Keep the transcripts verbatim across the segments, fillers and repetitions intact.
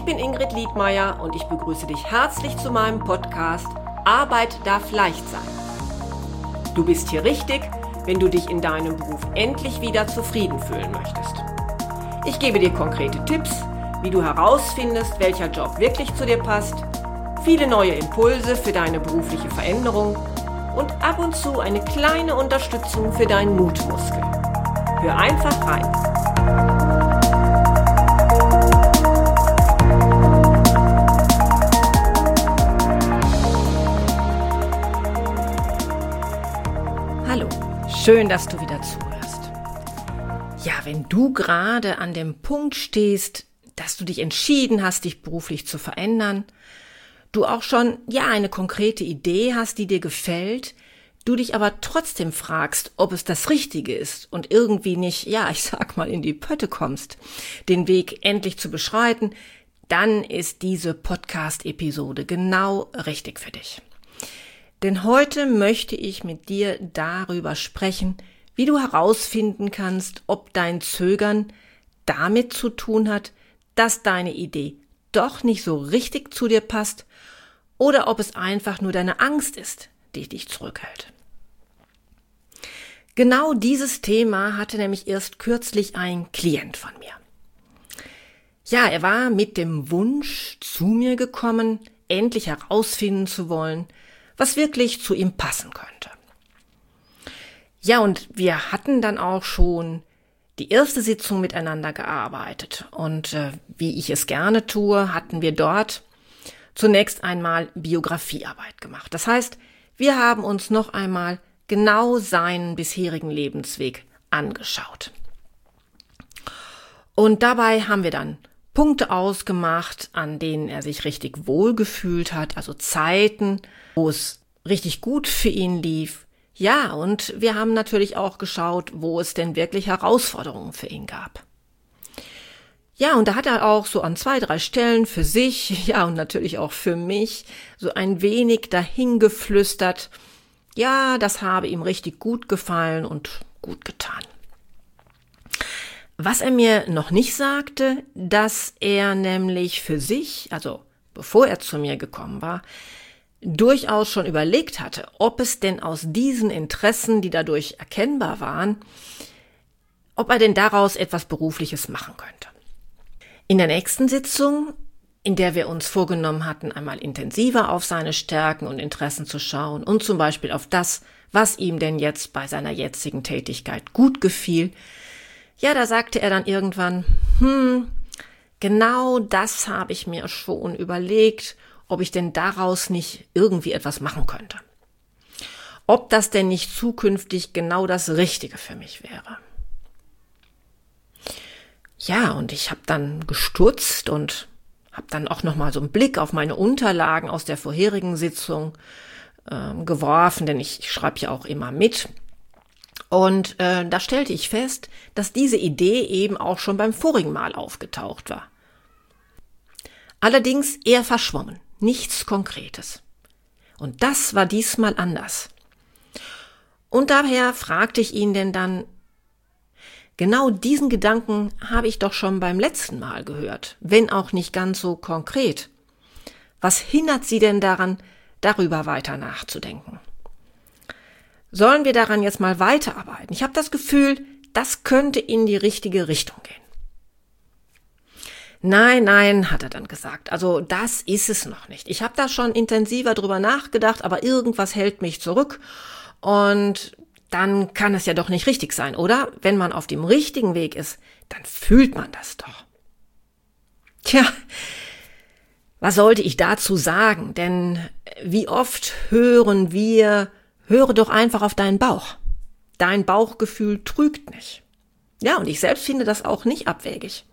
Ich bin Ingrid Liedmeier und ich begrüße dich herzlich zu meinem Podcast Arbeit darf leicht sein. Du bist hier richtig, wenn du dich in deinem Beruf endlich wieder zufrieden fühlen möchtest. Ich gebe dir konkrete Tipps, wie du herausfindest, welcher Job wirklich zu dir passt, viele neue Impulse für deine berufliche Veränderung und ab und zu eine kleine Unterstützung für deinen Mutmuskel. Hör einfach rein. Hallo, schön, dass du wieder zuhörst. Ja, wenn du gerade an dem Punkt stehst, dass du dich entschieden hast, dich beruflich zu verändern, du auch schon, ja, eine konkrete Idee hast, die dir gefällt, du dich aber trotzdem fragst, ob es das Richtige ist und irgendwie nicht, ja, ich sag mal, in die Pötte kommst, den Weg endlich zu beschreiten, dann ist diese Podcast-Episode genau richtig für dich. Denn heute möchte ich mit dir darüber sprechen, wie du herausfinden kannst, ob dein Zögern damit zu tun hat, dass deine Idee doch nicht so richtig zu dir passt oder ob es einfach nur deine Angst ist, die dich zurückhält. Genau dieses Thema hatte nämlich erst kürzlich ein Klient von mir. Ja, er war mit dem Wunsch zu mir gekommen, endlich herausfinden zu wollen, was wirklich zu ihm passen könnte. Ja, und wir hatten dann auch schon die erste Sitzung miteinander gearbeitet. Und äh, wie ich es gerne tue, hatten wir dort zunächst einmal Biografiearbeit gemacht. Das heißt, wir haben uns noch einmal genau seinen bisherigen Lebensweg angeschaut. Und dabei haben wir dann Punkte ausgemacht, an denen er sich richtig wohlgefühlt hat, also Zeiten, wo es richtig gut für ihn lief. Ja, und wir haben natürlich auch geschaut, wo es denn wirklich Herausforderungen für ihn gab. Ja, und da hat er auch so an zwei, drei Stellen für sich, ja, und natürlich auch für mich, so ein wenig dahingeflüstert. Ja, das habe ihm richtig gut gefallen und gut getan. Was er mir noch nicht sagte, dass er nämlich für sich, also bevor er zu mir gekommen war, durchaus schon überlegt hatte, ob es denn aus diesen Interessen, die dadurch erkennbar waren, ob er denn daraus etwas Berufliches machen könnte. In der nächsten Sitzung, in der wir uns vorgenommen hatten, einmal intensiver auf seine Stärken und Interessen zu schauen und zum Beispiel auf das, was ihm denn jetzt bei seiner jetzigen Tätigkeit gut gefiel, ja, da sagte er dann irgendwann, hm, genau das habe ich mir schon überlegt, ob ich denn daraus nicht irgendwie etwas machen könnte. Ob das denn nicht zukünftig genau das Richtige für mich wäre. Ja, und ich habe dann gestutzt und habe dann auch nochmal so einen Blick auf meine Unterlagen aus der vorherigen Sitzung äh, geworfen, denn ich, ich schreibe ja auch immer mit. Und äh, da stellte ich fest, dass diese Idee eben auch schon beim vorigen Mal aufgetaucht war. Allerdings eher verschwommen, nichts Konkretes. Und das war diesmal anders. Und daher fragte ich ihn denn dann, genau diesen Gedanken habe ich doch schon beim letzten Mal gehört, wenn auch nicht ganz so konkret. Was hindert Sie denn daran, darüber weiter nachzudenken? Sollen wir daran jetzt mal weiterarbeiten? Ich habe das Gefühl, das könnte in die richtige Richtung gehen. Nein, nein, hat er dann gesagt. Also das ist es noch nicht. Ich habe da schon intensiver drüber nachgedacht, aber irgendwas hält mich zurück. Und dann kann es ja doch nicht richtig sein, oder? Wenn man auf dem richtigen Weg ist, dann fühlt man das doch. Tja, was sollte ich dazu sagen? Denn wie oft hören wir, höre doch einfach auf deinen Bauch. Dein Bauchgefühl trügt nicht. Ja, und ich selbst finde das auch nicht abwegig.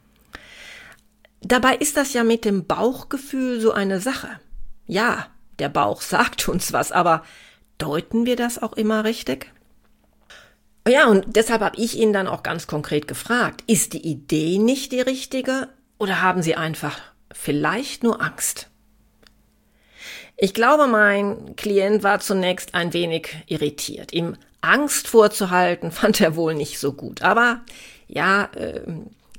Dabei ist das ja mit dem Bauchgefühl so eine Sache. Ja, der Bauch sagt uns was, aber deuten wir das auch immer richtig? Ja, und deshalb habe ich ihn dann auch ganz konkret gefragt, ist die Idee nicht die richtige oder haben Sie einfach vielleicht nur Angst? Ich glaube, mein Klient war zunächst ein wenig irritiert. Ihm Angst vorzuhalten, fand er wohl nicht so gut. Aber ja, äh,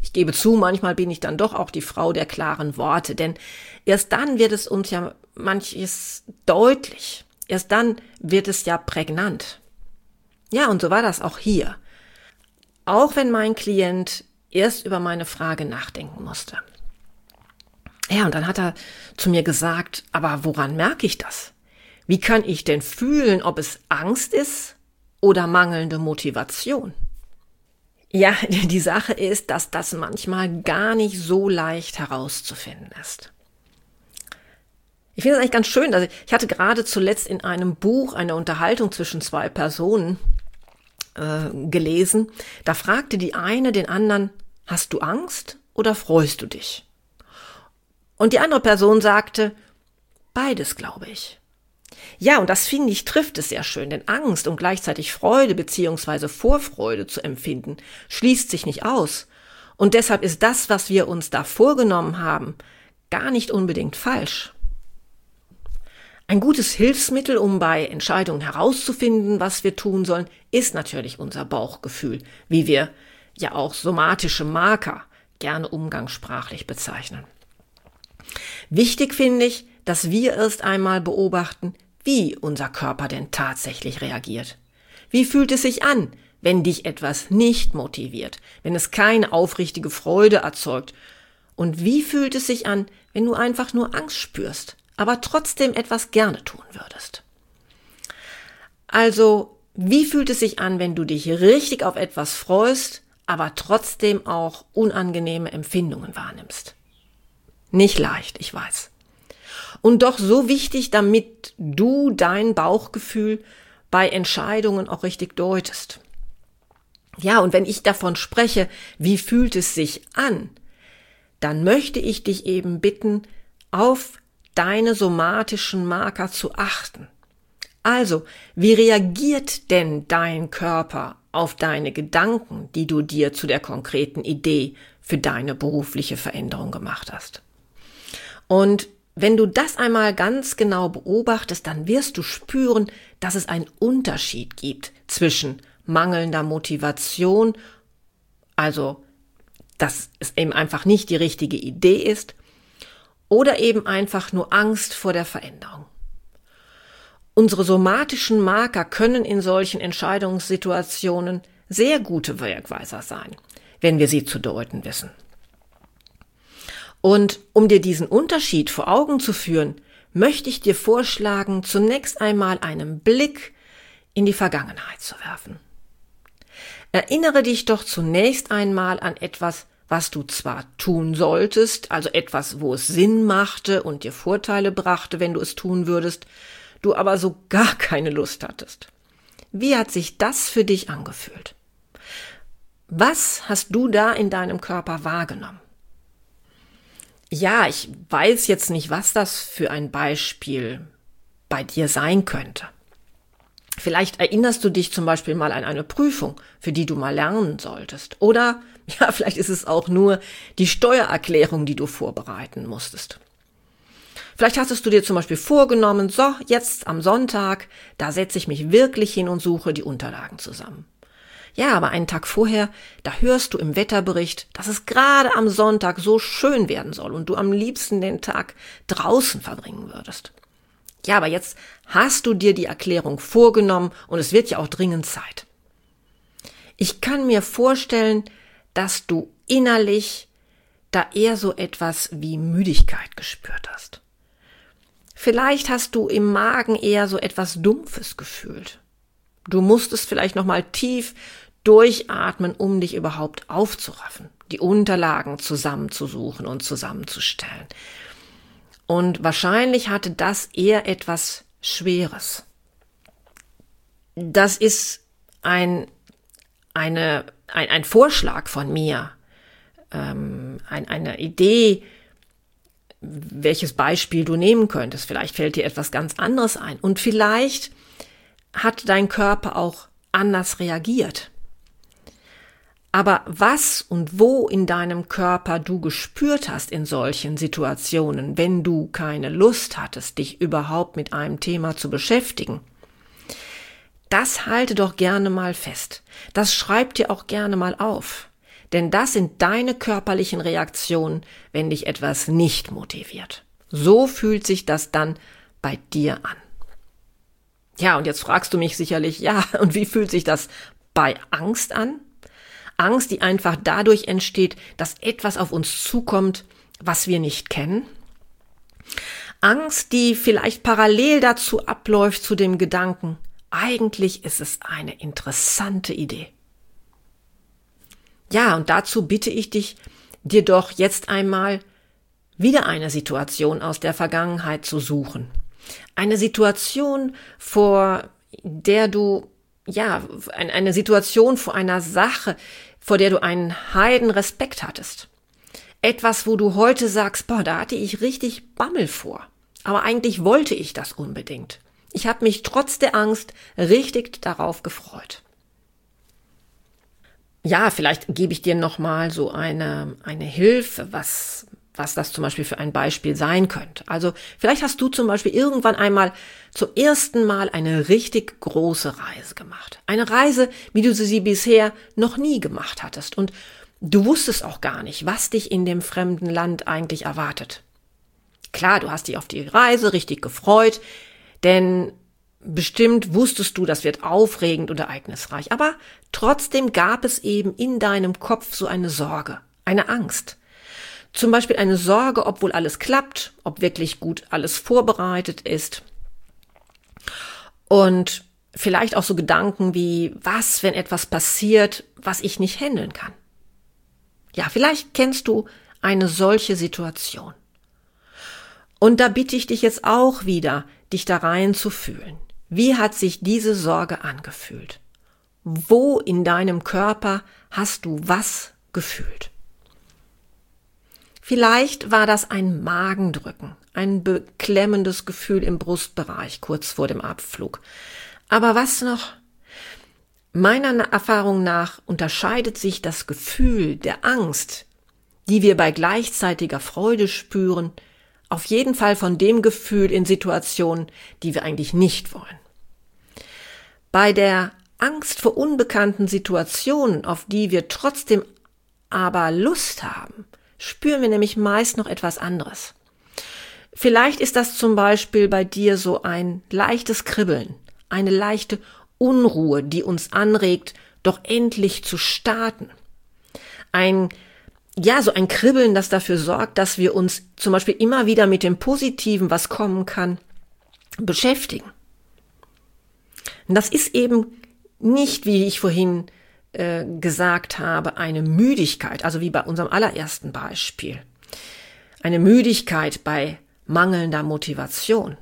Ich gebe zu, manchmal bin ich dann doch auch die Frau der klaren Worte, denn erst dann wird es uns ja manches deutlich. Erst dann wird es ja prägnant. Ja, und so war das auch hier. Auch wenn mein Klient erst über meine Frage nachdenken musste. Ja, und dann hat er zu mir gesagt, aber woran merke ich das? Wie kann ich denn fühlen, ob es Angst ist oder mangelnde Motivation? Ja, die Sache ist, dass das manchmal gar nicht so leicht herauszufinden ist. Ich finde es eigentlich ganz schön, also ich hatte gerade zuletzt in einem Buch eine Unterhaltung zwischen zwei Personen äh, gelesen. Da fragte die eine den anderen, hast du Angst oder freust du dich? Und die andere Person sagte, beides, glaube ich. Ja, und das finde ich, trifft es sehr schön, denn Angst und gleichzeitig Freude bzw. Vorfreude zu empfinden, schließt sich nicht aus. Und deshalb ist das, was wir uns da vorgenommen haben, gar nicht unbedingt falsch. Ein gutes Hilfsmittel, um bei Entscheidungen herauszufinden, was wir tun sollen, ist natürlich unser Bauchgefühl, wie wir ja auch somatische Marker gerne umgangssprachlich bezeichnen. Wichtig finde ich, dass wir erst einmal beobachten, wie unser Körper denn tatsächlich reagiert. Wie fühlt es sich an, wenn dich etwas nicht motiviert, wenn es keine aufrichtige Freude erzeugt? Und wie fühlt es sich an, wenn du einfach nur Angst spürst, aber trotzdem etwas gerne tun würdest? Also, wie fühlt es sich an, wenn du dich richtig auf etwas freust, aber trotzdem auch unangenehme Empfindungen wahrnimmst? Nicht leicht, ich weiß. Und doch so wichtig, damit du dein Bauchgefühl bei Entscheidungen auch richtig deutest. Ja, und wenn ich davon spreche, wie fühlt es sich an, dann möchte ich dich eben bitten, auf deine somatischen Marker zu achten. Also, wie reagiert denn dein Körper auf deine Gedanken, die du dir zu der konkreten Idee für deine berufliche Veränderung gemacht hast? Und wenn du das einmal ganz genau beobachtest, dann wirst du spüren, dass es einen Unterschied gibt zwischen mangelnder Motivation, also dass es eben einfach nicht die richtige Idee ist, oder eben einfach nur Angst vor der Veränderung. Unsere somatischen Marker können in solchen Entscheidungssituationen sehr gute Wegweiser sein, wenn wir sie zu deuten wissen. Und um dir diesen Unterschied vor Augen zu führen, möchte ich dir vorschlagen, zunächst einmal einen Blick in die Vergangenheit zu werfen. Erinnere dich doch zunächst einmal an etwas, was du zwar tun solltest, also etwas, wo es Sinn machte und dir Vorteile brachte, wenn du es tun würdest, du aber so gar keine Lust hattest. Wie hat sich das für dich angefühlt? Was hast du da in deinem Körper wahrgenommen? Ja, ich weiß jetzt nicht, was das für ein Beispiel bei dir sein könnte. Vielleicht erinnerst du dich zum Beispiel mal an eine Prüfung, für die du mal lernen solltest. Oder, ja, vielleicht ist es auch nur die Steuererklärung, die du vorbereiten musstest. Vielleicht hattest du dir zum Beispiel vorgenommen, so, jetzt am Sonntag, da setze ich mich wirklich hin und suche die Unterlagen zusammen. Ja, aber einen Tag vorher, da hörst du im Wetterbericht, dass es gerade am Sonntag so schön werden soll und du am liebsten den Tag draußen verbringen würdest. Ja, aber jetzt hast du dir die Erklärung vorgenommen und es wird ja auch dringend Zeit. Ich kann mir vorstellen, dass du innerlich da eher so etwas wie Müdigkeit gespürt hast. Vielleicht hast du im Magen eher so etwas Dumpfes gefühlt. Du musstest vielleicht nochmal tief durchatmen, um dich überhaupt aufzuraffen, die Unterlagen zusammenzusuchen und zusammenzustellen. Und wahrscheinlich hatte das eher etwas Schweres. Das ist ein, eine, ein, ein Vorschlag von mir, ähm, ein, eine Idee, welches Beispiel du nehmen könntest. Vielleicht fällt dir etwas ganz anderes ein. Und vielleicht hat dein Körper auch anders reagiert. Aber was und wo in deinem Körper du gespürt hast in solchen Situationen, wenn du keine Lust hattest, dich überhaupt mit einem Thema zu beschäftigen, das halte doch gerne mal fest. Das schreib dir auch gerne mal auf. Denn das sind deine körperlichen Reaktionen, wenn dich etwas nicht motiviert. So fühlt sich das dann bei dir an. Ja, und jetzt fragst du mich sicherlich, ja, und wie fühlt sich das bei Angst an? Angst, die einfach dadurch entsteht, dass etwas auf uns zukommt, was wir nicht kennen. Angst, die vielleicht parallel dazu abläuft zu dem Gedanken, eigentlich ist es eine interessante Idee. Ja, und dazu bitte ich dich, dir doch jetzt einmal wieder eine Situation aus der Vergangenheit zu suchen. Eine Situation, vor der du, ja, eine Situation vor einer Sache, vor der du einen heiden Respekt hattest. Etwas, wo du heute sagst, boah, da hatte ich richtig Bammel vor. Aber eigentlich wollte ich das unbedingt. Ich habe mich trotz der Angst richtig darauf gefreut. Ja, vielleicht gebe ich dir nochmal so eine, eine Hilfe, was, was das zum Beispiel für ein Beispiel sein könnte. Also vielleicht hast du zum Beispiel irgendwann einmal zum ersten Mal eine richtig große Reise gemacht. Eine Reise, wie du sie bisher noch nie gemacht hattest. Und du wusstest auch gar nicht, was dich in dem fremden Land eigentlich erwartet. Klar, du hast dich auf die Reise richtig gefreut, denn bestimmt wusstest du, das wird aufregend und ereignisreich. Aber trotzdem gab es eben in deinem Kopf so eine Sorge, eine Angst. Zum Beispiel eine Sorge, ob wohl alles klappt, ob wirklich gut alles vorbereitet ist. Und vielleicht auch so Gedanken wie, was, wenn etwas passiert, was ich nicht handeln kann. Ja, vielleicht kennst du eine solche Situation. Und da bitte ich dich jetzt auch wieder, dich da rein zu fühlen. Wie hat sich diese Sorge angefühlt? Wo in deinem Körper hast du was gefühlt? Vielleicht war das ein Magendrücken, ein beklemmendes Gefühl im Brustbereich kurz vor dem Abflug. Aber was noch? Meiner Erfahrung nach unterscheidet sich das Gefühl der Angst, die wir bei gleichzeitiger Freude spüren, auf jeden Fall von dem Gefühl in Situationen, die wir eigentlich nicht wollen. Bei der Angst vor unbekannten Situationen, auf die wir trotzdem aber Lust haben, spüren wir nämlich meist noch etwas anderes. Vielleicht ist das zum Beispiel bei dir so ein leichtes Kribbeln, eine leichte Unruhe, die uns anregt, doch endlich zu starten. Ein, ja, so ein Kribbeln, das dafür sorgt, dass wir uns zum Beispiel immer wieder mit dem Positiven, was kommen kann, beschäftigen. Und das ist eben nicht, wie ich vorhin äh, gesagt habe, eine Müdigkeit, also wie bei unserem allerersten Beispiel. Eine Müdigkeit bei mangelnder Motivation.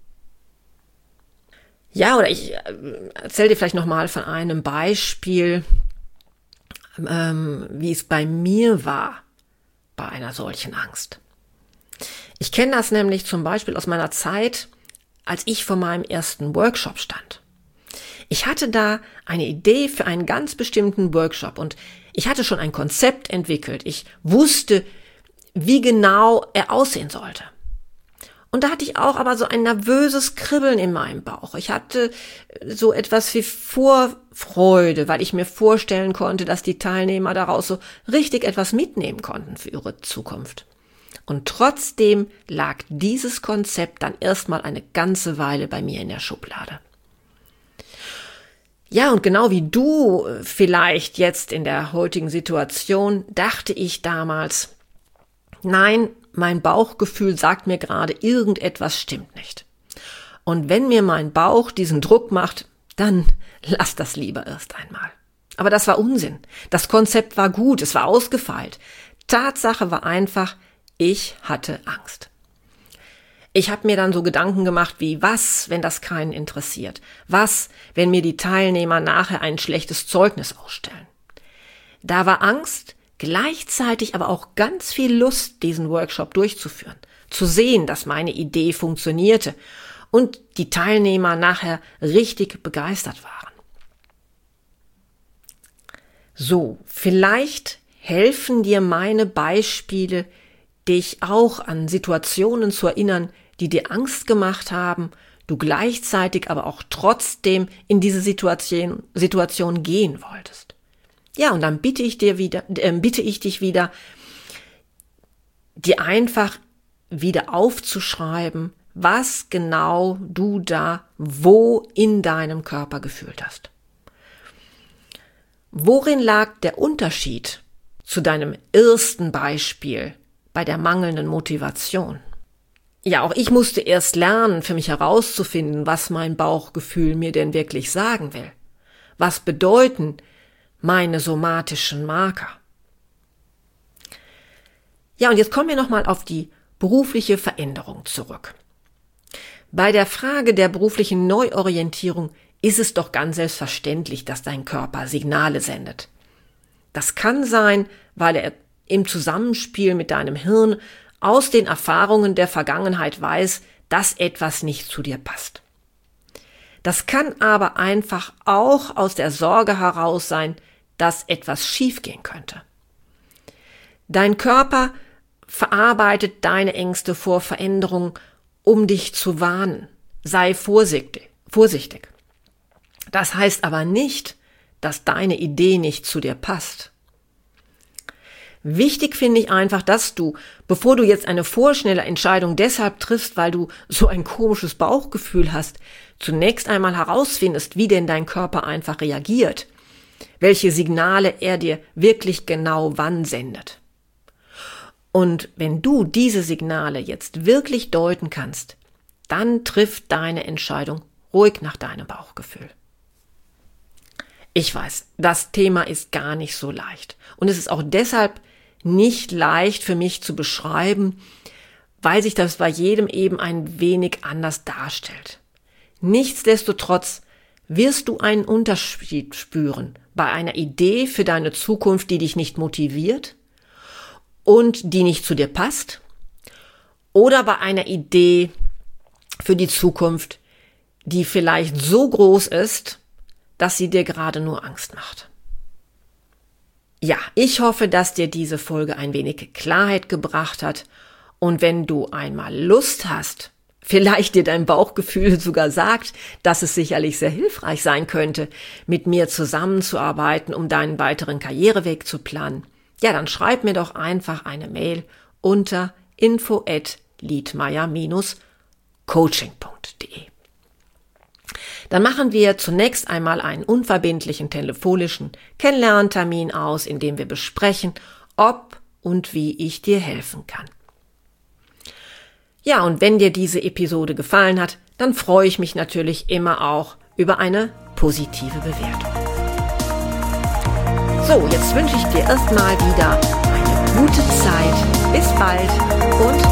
Ja, oder ich erzähle dir vielleicht nochmal von einem Beispiel, ähm, wie es bei mir war, bei einer solchen Angst. Ich kenne das nämlich zum Beispiel aus meiner Zeit, als ich vor meinem ersten Workshop stand. Ich hatte da eine Idee für einen ganz bestimmten Workshop und ich hatte schon ein Konzept entwickelt. Ich wusste, wie genau er aussehen sollte. Und da hatte ich auch aber so ein nervöses Kribbeln in meinem Bauch. Ich hatte so etwas wie Vorfreude, weil ich mir vorstellen konnte, dass die Teilnehmer daraus so richtig etwas mitnehmen konnten für ihre Zukunft. Und trotzdem lag dieses Konzept dann erstmal eine ganze Weile bei mir in der Schublade. Ja, und genau wie du vielleicht jetzt in der heutigen Situation, dachte ich damals, nein, mein Bauchgefühl sagt mir gerade, irgendetwas stimmt nicht. Und wenn mir mein Bauch diesen Druck macht, dann lass das lieber erst einmal. Aber das war Unsinn. Das Konzept war gut, es war ausgefeilt. Tatsache war einfach, ich hatte Angst. Ich habe mir dann so Gedanken gemacht wie, was, wenn das keinen interessiert? Was, wenn mir die Teilnehmer nachher ein schlechtes Zeugnis ausstellen? Da war Angst, gleichzeitig aber auch ganz viel Lust, diesen Workshop durchzuführen, zu sehen, dass meine Idee funktionierte und die Teilnehmer nachher richtig begeistert waren. So, vielleicht helfen dir meine Beispiele, dich auch an Situationen zu erinnern, die dir Angst gemacht haben, du gleichzeitig aber auch trotzdem in diese Situation, Situation gehen wolltest. Ja, und dann bitte ich dir wieder, äh, bitte ich dich wieder, dir einfach wieder aufzuschreiben, was genau du da wo in deinem Körper gefühlt hast. Worin lag der Unterschied zu deinem ersten Beispiel bei der mangelnden Motivation? Ja, auch ich musste erst lernen, für mich herauszufinden, was mein Bauchgefühl mir denn wirklich sagen will. Was bedeuten meine somatischen Marker? Ja, und jetzt kommen wir nochmal auf die berufliche Veränderung zurück. Bei der Frage der beruflichen Neuorientierung ist es doch ganz selbstverständlich, dass dein Körper Signale sendet. Das kann sein, weil er im Zusammenspiel mit deinem Hirn aus den Erfahrungen der Vergangenheit weiß, dass etwas nicht zu dir passt. Das kann aber einfach auch aus der Sorge heraus sein, dass etwas schiefgehen könnte. Dein Körper verarbeitet deine Ängste vor Veränderung, um dich zu warnen. Sei vorsichtig, vorsichtig. Das heißt aber nicht, dass deine Idee nicht zu dir passt. Wichtig finde ich einfach, dass du, bevor du jetzt eine vorschnelle Entscheidung deshalb triffst, weil du so ein komisches Bauchgefühl hast, zunächst einmal herausfindest, wie denn dein Körper einfach reagiert, welche Signale er dir wirklich genau wann sendet. Und wenn du diese Signale jetzt wirklich deuten kannst, dann trifft deine Entscheidung ruhig nach deinem Bauchgefühl. Ich weiß, das Thema ist gar nicht so leicht. Und es ist auch deshalb nicht leicht für mich zu beschreiben, weil sich das bei jedem eben ein wenig anders darstellt. Nichtsdestotrotz wirst du einen Unterschied spüren bei einer Idee für deine Zukunft, die dich nicht motiviert und die nicht zu dir passt, oder bei einer Idee für die Zukunft, die vielleicht so groß ist, dass sie dir gerade nur Angst macht. Ja, ich hoffe, dass dir diese Folge ein wenig Klarheit gebracht hat, und wenn du einmal Lust hast, vielleicht dir dein Bauchgefühl sogar sagt, dass es sicherlich sehr hilfreich sein könnte, mit mir zusammenzuarbeiten, um deinen weiteren Karriereweg zu planen, ja, dann schreib mir doch einfach eine Mail unter info at liedmeier Bindestrich coaching punkt de. Dann machen wir zunächst einmal einen unverbindlichen telefonischen Kennenlerntermin aus, in dem wir besprechen, ob und wie ich dir helfen kann. Ja, und wenn dir diese Episode gefallen hat, dann freue ich mich natürlich immer auch über eine positive Bewertung. So, jetzt wünsche ich dir erstmal wieder eine gute Zeit. Bis bald und